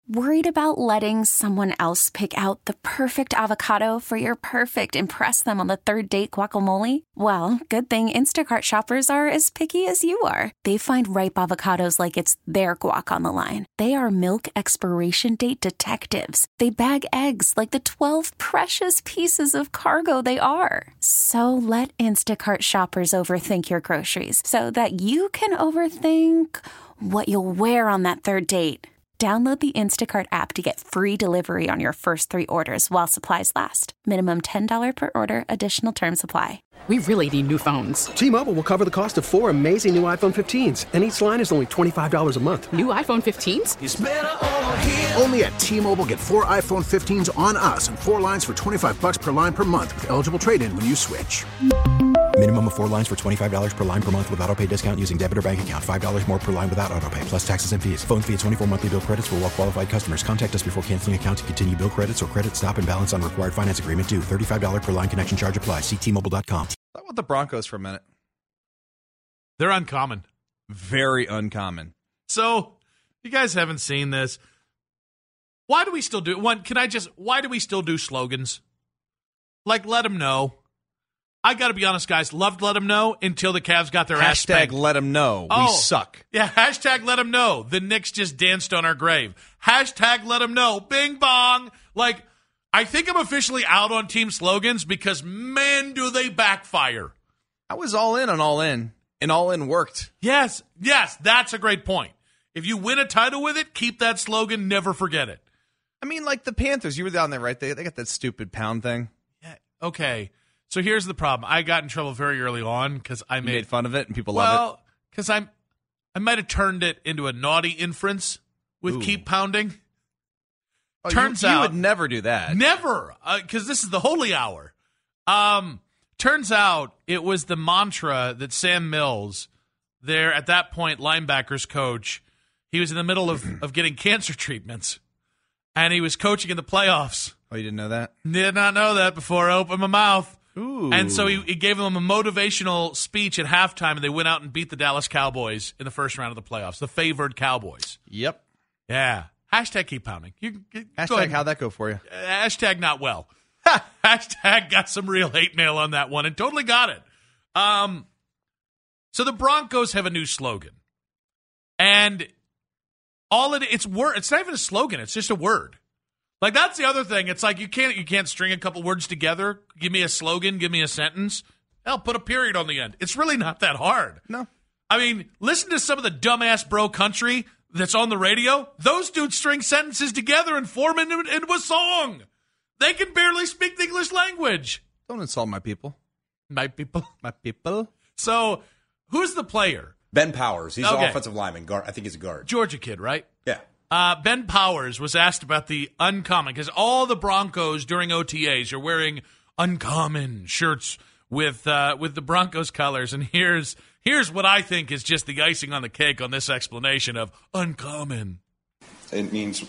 Worried about letting someone else pick out the perfect avocado for your perfect impress them on the third date guacamole? Well, good thing Instacart shoppers are as picky as you are. They find ripe avocados like it's their guac on the line. They are milk expiration date detectives. They bag eggs like the 12 precious pieces of cargo they are. So let Instacart shoppers overthink your groceries so that you can overthink what you'll wear on that third date. Download the Instacart app to get free delivery on your first 3 orders while supplies last. Minimum $10 per order. Additional terms apply. We really need new phones. T-Mobile will cover the cost of 4 amazing new iPhone 15s, and each line is only $25 a month. New iPhone 15s? It's better over here. Only at T-Mobile, get 4 iPhone 15s on us and 4 lines for $25 per line per month with eligible trade-in when you switch. Minimum of 4 lines for $25 per line per month with autopay discount using debit or bank account. $5 more per line without autopay, plus taxes and fees. Phone fee at 24 monthly bill credits for well-qualified customers. Contact us before canceling account to continue bill credits or credit stop and balance on required finance agreement due. $35 per line connection charge applies. See T-Mobile.com. Talk about the Broncos for a minute. They're uncommon. Very uncommon. So, you guys haven't seen this. Why do we still do why do we still do slogans? Like, let them know. I got to be honest, guys. Loved let them know until the Cavs got their ass spanked. Hashtag let them know. We suck. Yeah, hashtag let them know. The Knicks just danced on our grave. Hashtag let them know. Bing bong. Like, I think I'm officially out on team slogans because, man, do they backfire. I was all in on all in, and all in worked. Yes, that's a great point. If you win a title with it, keep that slogan, never forget it. I mean, like the Panthers, you were down there, right? They got that stupid pound thing. Yeah, okay. So here's the problem. I got in trouble very early on because I made fun of it and people love it. Well, because I might have turned it into a naughty inference with keep pounding. Oh, Turns you out would never do that. Never, because this is the holy hour. Turns out it was the mantra that Sam Mills, there at that point linebackers coach, he was in the middle of getting cancer treatments, and he was coaching in the playoffs. Oh, you didn't know that? Did not know that before I opened my mouth. Ooh. And so he gave them a motivational speech at halftime, and they went out and beat the Dallas Cowboys in the first round of the playoffs, the favored Cowboys. Yep. Yeah. Hashtag keep pounding. Hashtag how'd that go for you? Hashtag not well. Hashtag got some real hate mail on that one and totally got it. So the Broncos have a new slogan. And it's not even a slogan, it's just a word. Like, that's the other thing. It's like you can't string a couple words together. Give me a slogan, give me a sentence. Hell, put a period on the end. It's really not that hard. No. I mean, listen to some of the dumbass bro country that's on the radio. Those dudes string sentences together and form into a song. They can barely speak the English language. Don't insult my people. My people. My people. So, who's the player? Ben Powers. He's an offensive lineman. Guard. I think he's a guard. Georgia kid, right? Yeah. Ben Powers was asked about the uncommon, because all the Broncos during OTAs are wearing uncommon shirts with the Broncos colors, and here's what I think is just the icing on the cake on this explanation of uncommon. It means,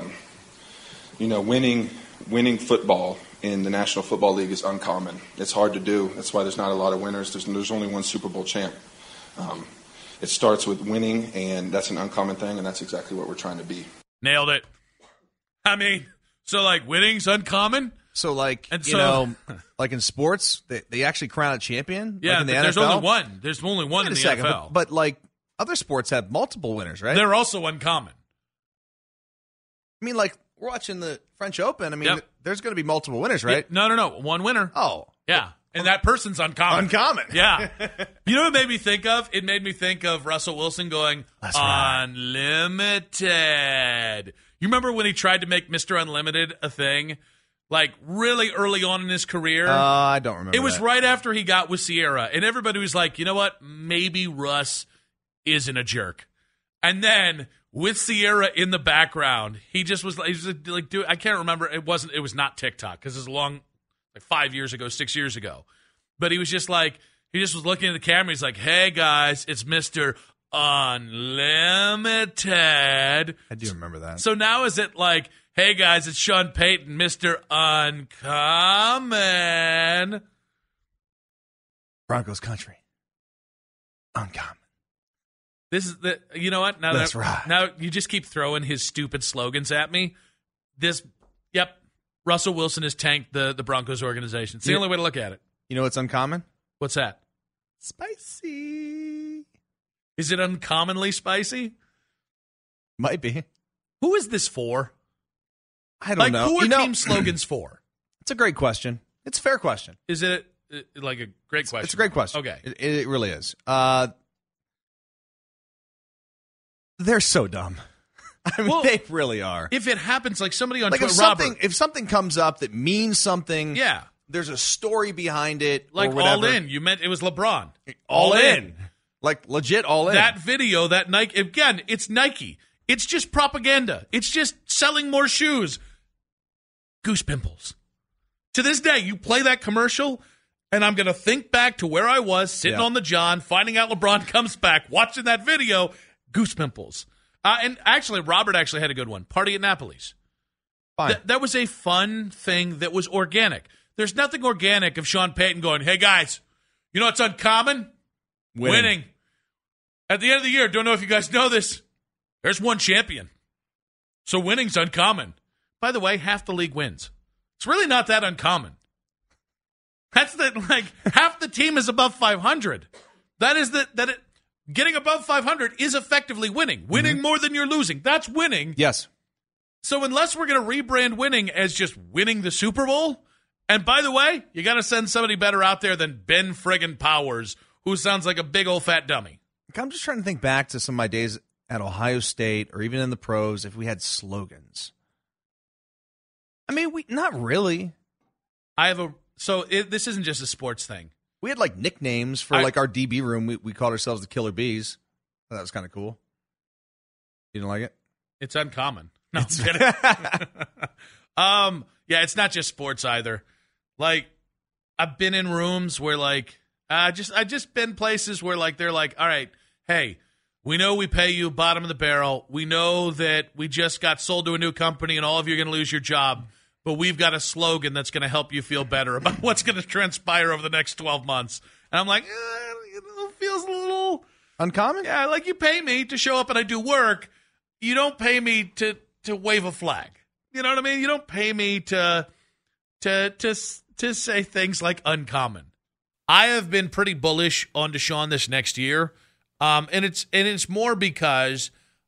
winning football in the National Football League is uncommon. It's hard to do. That's why there's not a lot of winners. There's only one Super Bowl champ. It starts with winning, and that's an uncommon thing, and that's exactly what we're trying to be. Nailed it. I mean, so, like, winning's uncommon? So, like, like in sports, they actually crown a champion? Yeah, like in the NFL? There's only one. There's only one in the NFL. But, like, other sports have multiple winners, right? They're also uncommon. I mean, like, we're watching the French Open. I mean, there's going to be multiple winners, right? No. One winner. Oh. Yeah. And that person's uncommon. Uncommon. Yeah. You know what it made me think of? It made me think of Russell Wilson going, That's right. Unlimited. You remember when he tried to make Mr. Unlimited a thing? Like, really early on in his career? I don't remember. It was that. right after he got with Sierra. And everybody was like, you know what? Maybe Russ isn't a jerk. And then with Sierra in the background, he was like, dude, I can't remember. It was not TikTok, because it was like 5 years ago, 6 years ago. But he was just like, he just was looking at the camera. He's like, hey, guys, it's Mr. Unlimited. I do remember that. So now is it like, hey, guys, it's Sean Payton, Mr. Uncommon. Broncos country. Uncommon. This is the. You know what? Now That's right. Now you just keep throwing his stupid slogans at me. Yep. Russell Wilson has tanked the Broncos organization. It's the only way to look at it. You know what's uncommon? What's that? Spicy. Is it uncommonly spicy? Might be. Who is this for? I don't know. Who are team slogans for? It's a great question. It's a fair question. Is it like a great question? It's a great question. Okay. It really is. They're so dumb. I mean, they really are. If it happens, like somebody on like Twitter, if something comes up that means something, yeah, there's a story behind it, like or whatever. All In. You meant it was LeBron. All in, like legit all in. That video, that Nike again, it's Nike. It's just propaganda. It's just selling more shoes. Goose pimples. To this day, you play that commercial, and I'm going to think back to where I was sitting on the John, finding out LeBron comes back, watching that video. Goose pimples. And actually, Robert actually had a good one. Party at Napoli's. Fine. That was a fun thing that was organic. There's nothing organic of Sean Payton going, hey, guys, you know what's uncommon? Winning. At the end of the year, don't know if you guys know this, there's one champion. So winning's uncommon. By the way, half the league wins. It's really not that uncommon. That's half the team is above 500. Getting above 500 is effectively winning. Winning more than you're losing. That's winning. Yes. So unless we're going to rebrand winning as just winning the Super Bowl, and by the way, you got to send somebody better out there than Ben friggin' Powers, who sounds like a big old fat dummy. I'm just trying to think back to some of my days at Ohio State or even in the pros if we had slogans. I mean, not really. This isn't just a sports thing. We had like nicknames for like our DB room. We called ourselves the Killer Bees. That was kind of cool. You didn't like it? It's uncommon. No, I'm kidding. Yeah, it's not just sports either. Like, I've been in rooms where I just been places where they're like, all right, hey, we know we pay you bottom of the barrel. We know that we just got sold to a new company and all of you are going to lose your job. But we've got a slogan that's going to help you feel better about what's going to transpire over the next 12 months. And I'm like, it feels a little uncommon. Yeah, like you pay me to show up and I do work. You don't pay me to wave a flag. You know what I mean? You don't pay me to say things like uncommon. I have been pretty bullish on Deshaun this next year, and it's more because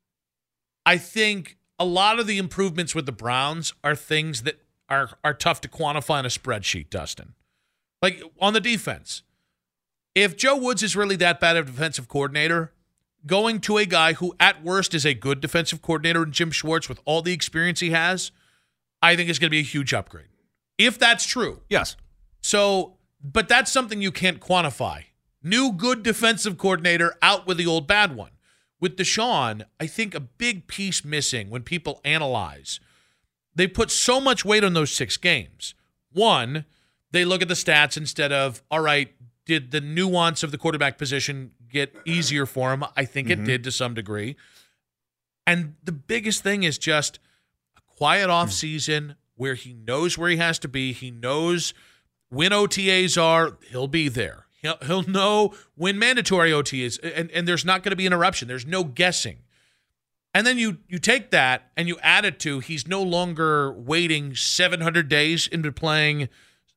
I think a lot of the improvements with the Browns are things that are tough to quantify on a spreadsheet, Dustin. Like on the defense, if Joe Woods is really that bad of a defensive coordinator, going to a guy who at worst is a good defensive coordinator in Jim Schwartz with all the experience he has, I think is going to be a huge upgrade. If that's true. Yes. So, but that's something you can't quantify. New good defensive coordinator out with the old bad one. With Deshaun, I think a big piece missing when people analyze, they put so much weight on those 6 games. One, they look at the stats instead of, all right, did the nuance of the quarterback position get easier for him? I think it did to some degree. And the biggest thing is just a quiet offseason where he knows where he has to be. He knows when OTAs are, he'll be there. He'll know when mandatory OT is, and there's not going to be interruption. There's no guessing. And then you take that and you add it to he's no longer waiting 700 days into playing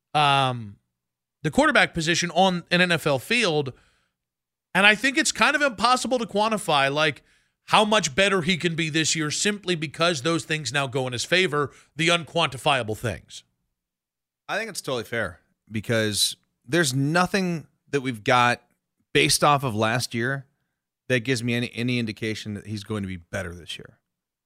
the quarterback position on an NFL field. And I think it's kind of impossible to quantify like how much better he can be this year simply because those things now go in his favor, the unquantifiable things. I think it's totally fair because there's nothing that we've got based off of last year that gives me any indication that he's going to be better this year.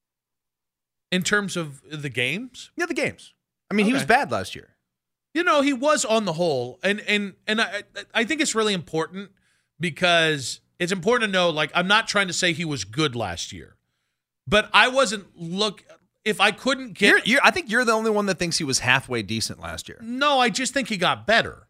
In terms of the games? Yeah, the games. I mean, he was bad last year. You know, he was on the whole. And I think it's really important because it's important to know, like, I'm not trying to say he was good last year. But I wasn't if I couldn't get I think you're the only one that thinks he was halfway decent last year. No, I just think he got better.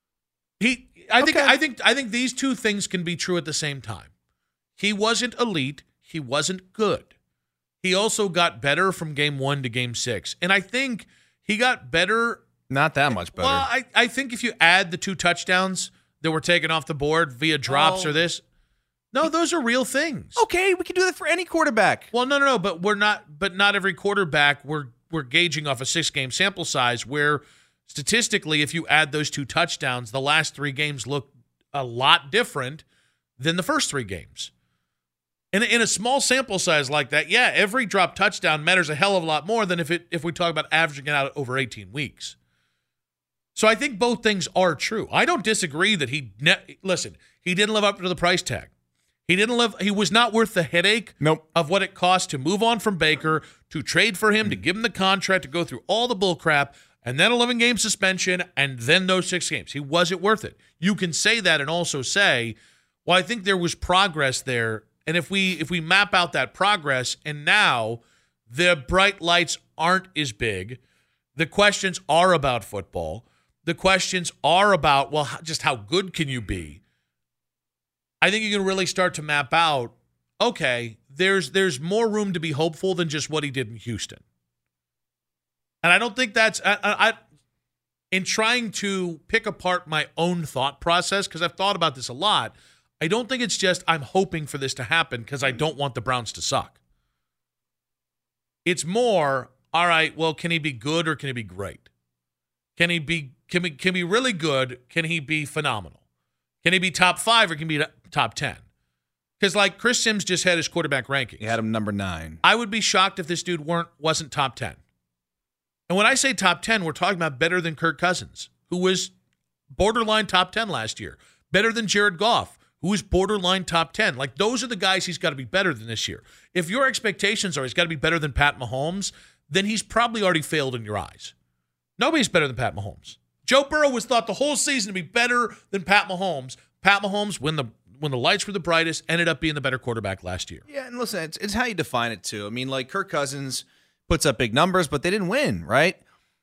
I think these two things can be true at the same time. He wasn't elite. He wasn't good. He also got better from game 1 to game 6. And I think he got better. Not that much better. Well, I think if you add the 2 touchdowns that were taken off the board via drops or this, No, those are real things. Okay, we can do that for any quarterback. Well, no, but we're not. But not every quarterback. We're gauging off a 6-game sample size. Where statistically, if you add those 2 touchdowns, the last 3 games look a lot different than the first 3 games. In a small sample size like that, yeah, every drop touchdown matters a hell of a lot more than if we talk about averaging it out over 18 weeks. So I think both things are true. I don't disagree that he didn't live up to the price tag. He was not worth the headache of what it cost to move on from Baker, to trade for him, to give him the contract, to go through all the bull crap, and then 11-game suspension, and then those 6 games. He wasn't worth it. You can say that and also say, well, I think there was progress there. And if we map out that progress, and now the bright lights aren't as big, the questions are about football, the questions are about, well, just how good can you be? I think you can really start to map out, okay, there's more room to be hopeful than just what he did in Houston. And I don't think that's in trying to pick apart my own thought process, because I've thought about this a lot, I don't think it's just I'm hoping for this to happen because I don't want the Browns to suck. It's more, all right, well, can he be good or can he be great? Can he be really good? Can he be phenomenal? Can he be top 5 or can he be top 10? Because like Chris Sims just had his quarterback rankings. He had him number 9. I would be shocked if this dude wasn't top 10. And when I say top 10, we're talking about better than Kirk Cousins, who was borderline top 10 last year. Better than Jared Goff, who was borderline top 10. Like, those are the guys he's got to be better than this year. If your expectations are he's got to be better than Pat Mahomes, then he's probably already failed in your eyes. Nobody's better than Pat Mahomes. Joe Burrow was thought the whole season to be better than Pat Mahomes. Pat Mahomes, when the lights were the brightest, ended up being the better quarterback last year. Yeah, and listen, it's how you define it too. I mean, like Kirk Cousins puts up big numbers, but they didn't win, right?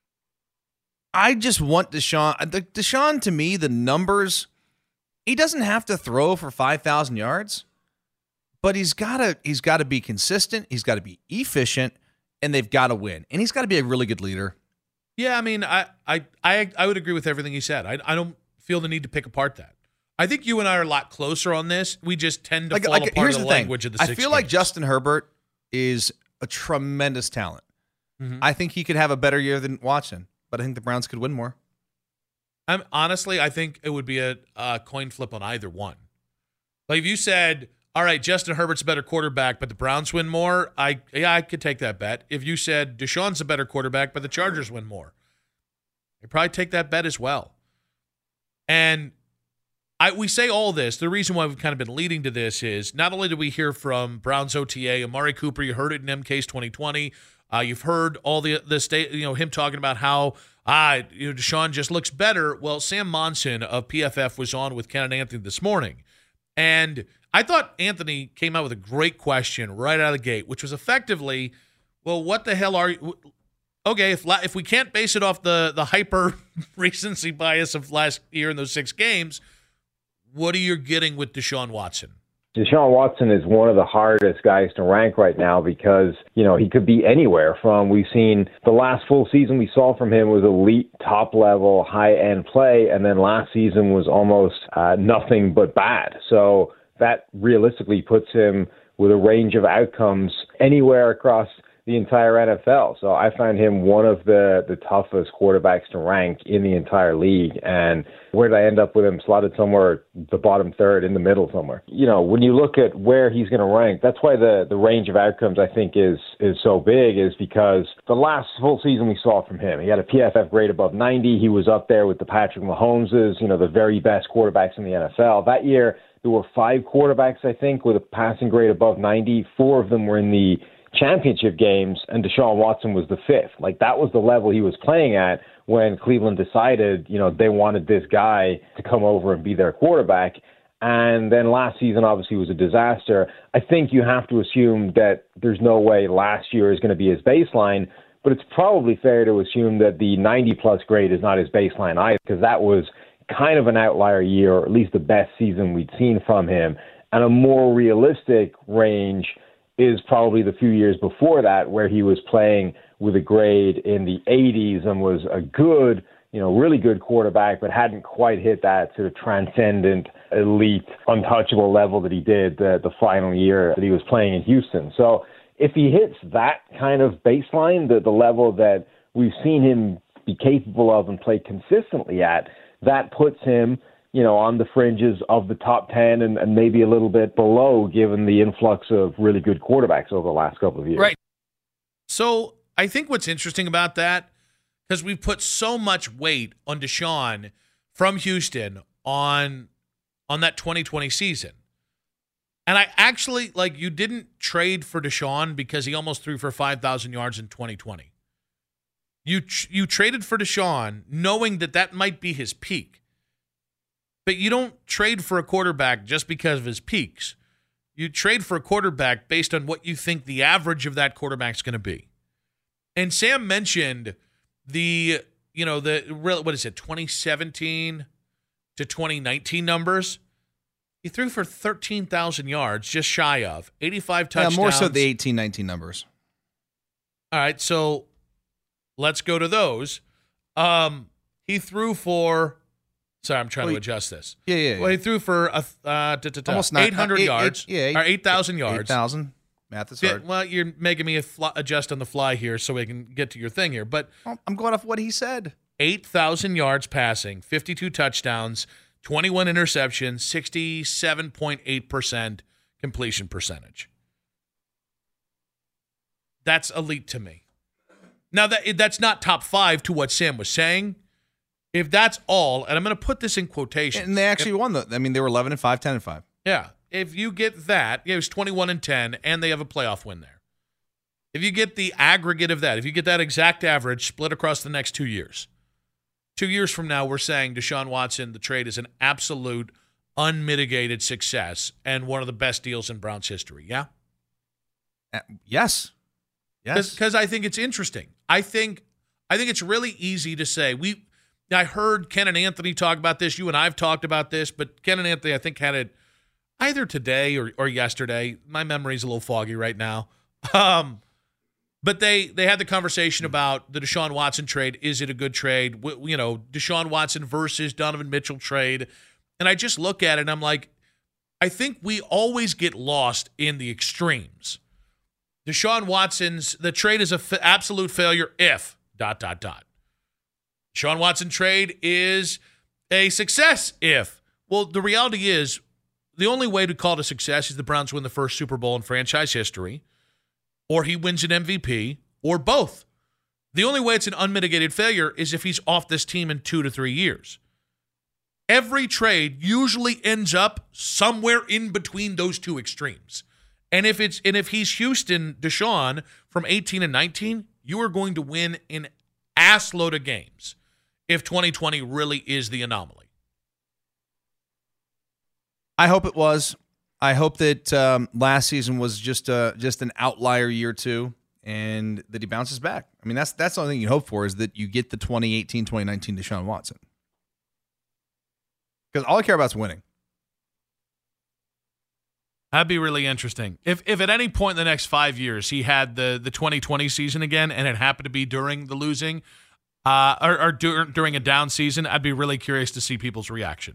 I just want Deshaun. Deshaun, to me, the numbers, he doesn't have to throw for 5,000 yards, but he's got to be consistent. He's got to be efficient, and they've got to win. And he's got to be a really good leader. Yeah, I mean, I would agree with everything he said. I don't feel the need to pick apart that. I think you and I are a lot closer on this. We just tend to fall apart of the language of the 6 games. I feel like Justin Herbert is a tremendous talent. Mm-hmm. I think he could have a better year than Watson, but I think the Browns could win more. Honestly, I think it would be a coin flip on either one. Like if you said, all right, Justin Herbert's a better quarterback, but the Browns win more, I could take that bet. If you said Deshaun's a better quarterback, but the Chargers win more, I'd probably take that bet as well. And we say all this. The reason why we've kind of been leading to this is not only do we hear from Browns OTA, Amari Cooper, you heard it in MK's 2020. You've heard all the state, him talking about how Deshaun just looks better. Well, Sam Monson of PFF was on with Ken and Anthony this morning, and I thought Anthony came out with a great question right out of the gate, which was effectively, well, what the hell are you? Okay, if we can't base it off the hyper recency bias of last year in those 6 games, what are you getting with Deshaun Watson? Deshaun Watson is one of the hardest guys to rank right now because, he could be anywhere from, we've seen the last full season we saw from him was elite, top-level, high-end play, and then last season was almost nothing but bad. So that realistically puts him with a range of outcomes anywhere across the entire NFL. So I find him one of the toughest quarterbacks to rank in the entire league. And where did I end up with him? Slotted somewhere the bottom third, in the middle somewhere. When you look at where he's going to rank, that's why the range of outcomes I think is so big, is because the last full season we saw from him, he had a PFF grade above 90. He was up there with the Patrick Mahomeses, the very best quarterbacks in the NFL. That year, there were 5 quarterbacks, I think, with a passing grade above 90. 4 of them were in the championship games, and Deshaun Watson was the 5th. Like, that was the level he was playing at when Cleveland decided, they wanted this guy to come over and be their quarterback. And then last season, obviously, was a disaster. I think you have to assume that there's no way last year is going to be his baseline, but it's probably fair to assume that the 90-plus grade is not his baseline either, because that was kind of an outlier year, or at least the best season we'd seen from him. And a more realistic range is probably the few years before that, where he was playing with a grade in the 80s and was a good, really good quarterback, but hadn't quite hit that sort of transcendent elite, untouchable level that he did the final year that he was playing in Houston. So if he hits that kind of baseline, the level that we've seen him be capable of and play consistently at, that puts him, on the fringes of the top 10 and maybe a little bit below, given the influx of really good quarterbacks over the last couple of years. Right. So I think what's interesting about that, because we've put so much weight on Deshaun from Houston on that 2020 season. And I actually, you didn't trade for Deshaun because he almost threw for 5,000 yards in 2020. You traded for Deshaun knowing that might be his peak. But you don't trade for a quarterback just because of his peaks. You trade for a quarterback based on what you think the average of that quarterback's going to be. And Sam mentioned the 2017 to 2019 numbers. He threw for 13,000 yards, just shy of 85 touchdowns. Yeah, more so the 18-19 numbers. All right, so let's go to those. He threw for. Sorry, I'm trying to adjust this. Yeah. Well, he threw for almost 800 yards. Or 8,000 yards. 8,000. Math is hard. Well, you're making me adjust on the fly here so we can get to your thing here. But I'm going off what he said. 8,000 yards passing, 52 touchdowns, 21 interceptions, 67.8% completion percentage. That's elite to me. Now, that's not top 5 to what Sam was saying. If that's all, and I'm going to put this in quotations. And they actually won they were 11-5, 10-5. Yeah. If you get that, it was 21-10, and they have a playoff win there. If you get the aggregate of that, if you get that exact average split across the next 2 years, 2 years from now, we're saying Deshaun Watson, the trade is an absolute unmitigated success and one of the best deals in Browns history. Yeah? Yes. Because I think it's interesting. I think it's really easy to say. I heard Ken and Anthony talk about this. You and I have talked about this, but Ken and Anthony, I think, had it either today or yesterday. My memory's a little foggy right now. But they had the conversation about the Deshaun Watson trade. Is it a good trade? Deshaun Watson versus Donovan Mitchell trade. And I just look at it and I'm like, I think we always get lost in the extremes. Deshaun Watson's, the trade is an absolute failure if ... Deshaun Watson trade is a success if. Well, the reality is the only way to call it a success is the Browns win the first Super Bowl in franchise history, or he wins an MVP, or both. The only way it's an unmitigated failure is if he's off this team in 2 to 3 years. Every trade usually ends up somewhere in between those two extremes. And if he's Houston Deshaun from 18 and 19, you are going to win an ass load of games if 2020 really is the anomaly. I hope it was. I hope that last season was just an outlier year too, and that he bounces back. I mean, that's the only thing you hope for is that you get the 2018, 2019 Deshaun Watson. Because all I care about is winning. That'd be really interesting. If at any point in the next 5 years he had the 2020 season again and it happened to be during the losing or during a down season, I'd be really curious to see people's reaction.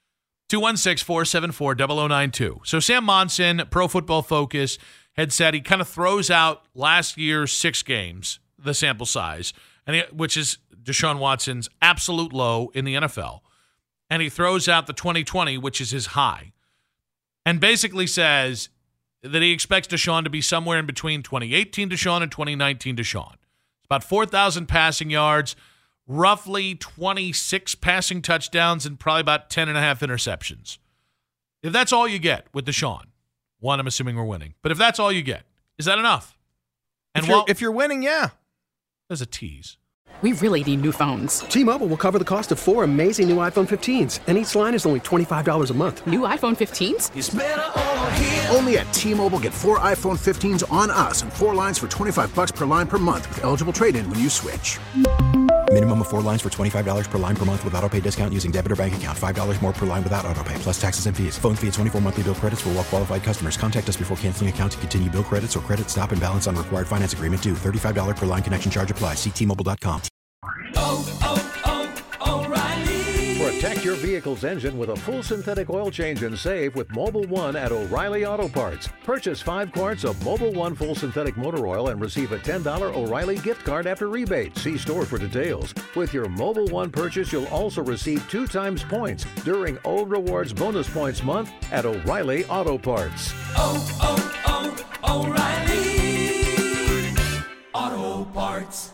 216-474-0092. So Sam Monson, Pro Football Focus, had said he kind of throws out last year's 6 games, the sample size, which is Deshaun Watson's absolute low in the NFL. And he throws out the 2020, which is his high. And basically says that he expects Deshaun to be somewhere in between 2018 Deshaun and 2019 Deshaun. It's about 4,000 passing yards, roughly 26 passing touchdowns, and probably about 10.5 interceptions. If that's all you get with Deshaun, one, I'm assuming we're winning. But if that's all you get, is that enough? And if you're winning, yeah. There's a tease. We really need new phones. T-Mobile will cover the cost of 4 amazing new iPhone 15s, and each line is only $25 a month. New iPhone 15s? It's better over here. Only at T-Mobile, get 4 iPhone 15s on us and 4 lines for $25 per line per month with eligible trade-in when you switch. Minimum of 4 lines for $25 per line per month with autopay discount using debit or bank account. $5 more per line without autopay, plus taxes and fees. Phone fee at 24 monthly bill credits for well-qualified customers. Contact us before canceling account to continue bill credits or credit stop and balance on required finance agreement due. $35 per line connection charge applies. See T-Mobile.com. For a Protect your vehicle's engine with a full synthetic oil change and save with Mobil 1 at O'Reilly Auto Parts. Purchase 5 quarts of Mobil 1 full synthetic motor oil and receive a $10 O'Reilly gift card after rebate. See store for details. With your Mobil 1 purchase, you'll also receive 2 times points during O Rewards Bonus Points Month at O'Reilly Auto Parts. O'Reilly Auto Parts.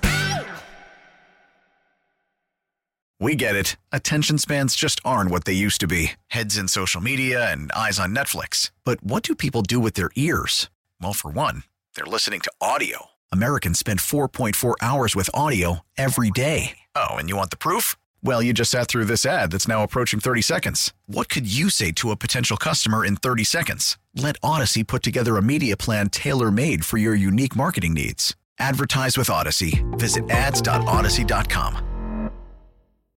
We get it. Attention spans just aren't what they used to be. Heads in social media and eyes on Netflix. But what do people do with their ears? Well, for one, they're listening to audio. Americans spend 4.4 hours with audio every day. Oh, and you want the proof? Well, you just sat through this ad that's now approaching 30 seconds. What could you say to a potential customer in 30 seconds? Let Odyssey put together a media plan tailor-made for your unique marketing needs. Advertise with Odyssey. Visit ads.odyssey.com.